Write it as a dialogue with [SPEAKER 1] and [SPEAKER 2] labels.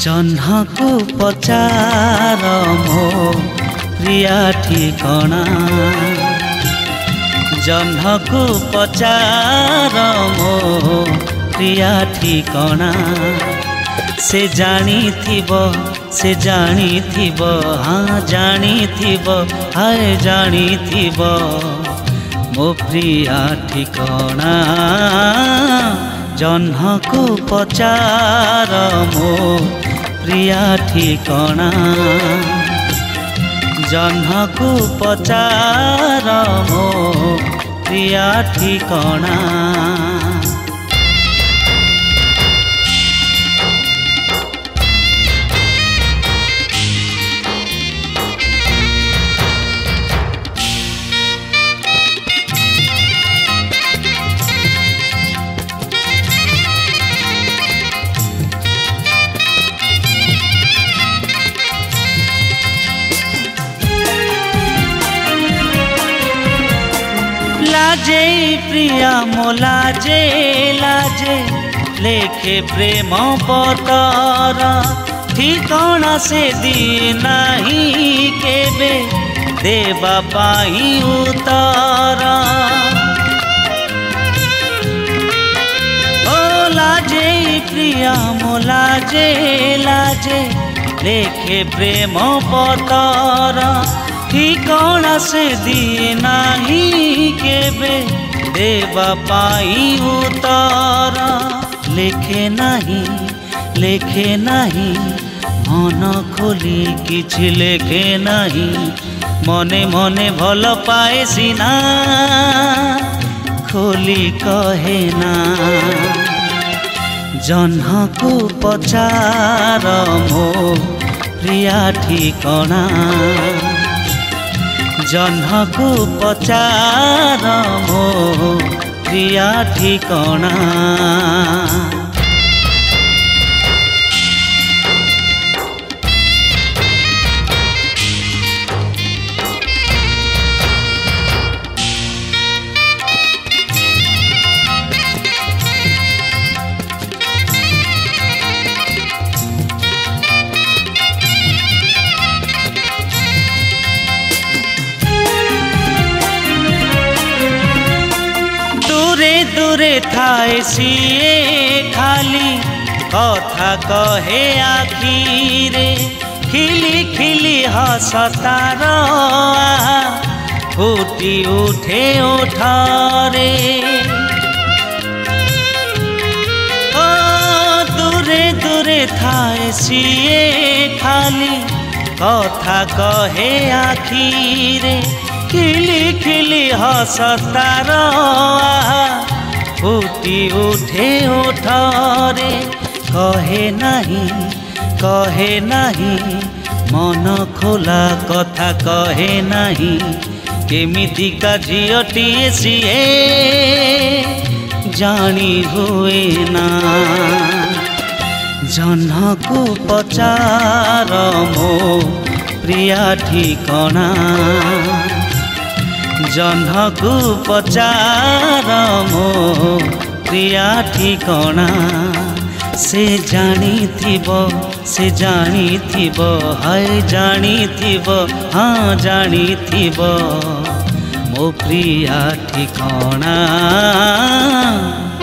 [SPEAKER 1] जह्नको पचार मो प्रिया ठिकना जह्नको पचार मो प्रिया ठिकना से जानिथिब हाँ जानिथिब हाय जानिथिब मो प्रिया ठिकना जह्नको पचार मो प्रिया ठिकना जह्नको पचार मो प्रिया ठिकना लाजे प्रिया मो लाजे लाजे लेखे प्रेम पतर ठिकना से दिए नहीं केबे देवा पाई उतर ओ लाजे प्रिया मो लाजे लाजे लेखे प्रेम पतर ठिकना से दिए नहीं केबे देवा पाई उतर लेखे नहीं मन खोली किछि लेखे नहीं मने मने भल पाए सिना खोली कहे ना जह्नको पचार मो प्रिया ठिकना जह्नको पचार मो प्रिया ठिकना दूरे थाए सिए खाली कथा कहे आखिरे खिली खिली हसतार फुटी उठे ओठरे ओ दूरे दूरे थाए सिए खाली कथा कहे आखिरे खिली खिली हसतार फुटी उठे ओठरे कहे नहीं मन खोला कथा कहे नहीं केमितिका झियटीए सिए जानी हुए ना जह्नको पचार मो प्रिया ठिकना जह्नको पचार मो प्रिया ठिकना से जानिथिब हाय जानिथिब हाँ जानिथिब मो प्रिया ठिकना।